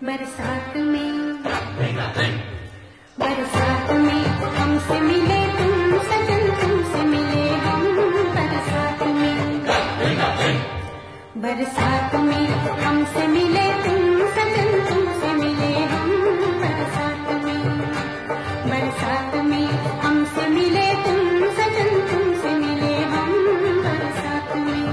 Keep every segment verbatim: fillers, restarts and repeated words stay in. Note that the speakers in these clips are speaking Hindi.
बरसात में बरसात में हमसे मिले तुम सजन, तुमसे मिले हम बरसात में। बरसात में हमसे मिले तुम सजन, तुमसे मिले हम बरसात में। बरसात में हमसे मिले तुम सजन, तुमसे मिले हम बरसात में।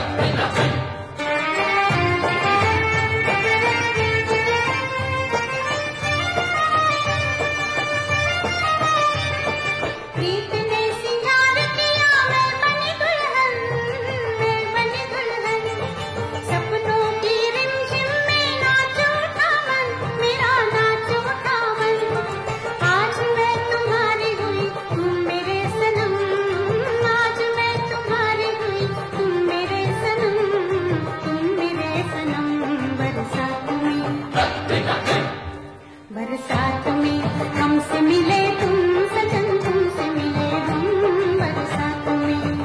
बरसात में हमसे मिले तुम सजन, तुमसे मिले हम बरसात में।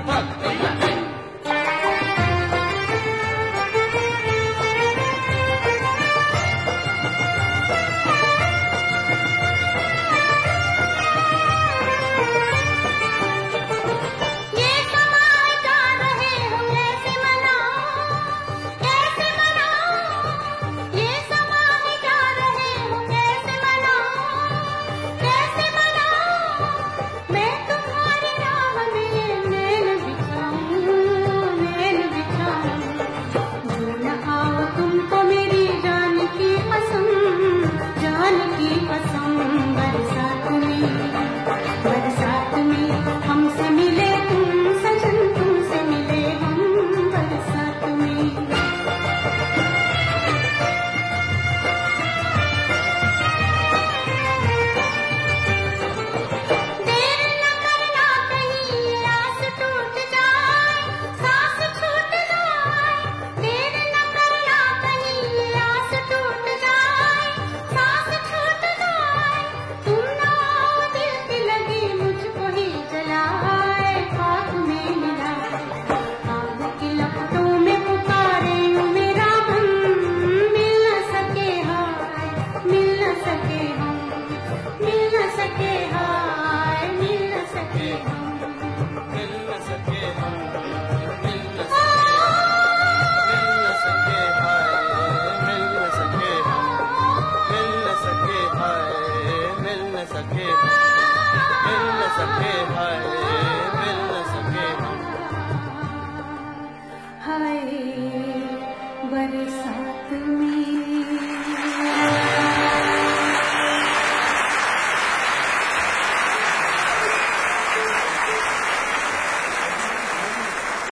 ये समा जा रहे हो कैसे मनाओ, कैसे मनाओ, ये समा जा रहे हो कैसे मनाओ, कैसे मनाओ। मैं तुम्हारी राह में नैन बिछाऊं, नैन बिछाऊं। भूल आओ तुमको मेरी जान की कसम, जान की कसम। बरसात में बरसात में हमसे मिले तुम सजन, तुमसे मिले हम बरसात में। देर न करना कहीं आस टूट जाए, सांस छूट जाए। देर न करना कहीं आस टूट जाए, सांस छूट जाए। तुम ना आओ दिल की लगी मुझको ही जलाए, खाक में मिलाए। आग की लपटों में पुकारे यूं मेरा हम, मिल न सके हाय, मिल न सके हम, मिल न सके हाय, मिल न सके हम। मिल न सके हम, मिल न सके मिल न सके हाय, मिल न सके हम, मिल न सके हाय, मिल न सके मिल न सके हाय।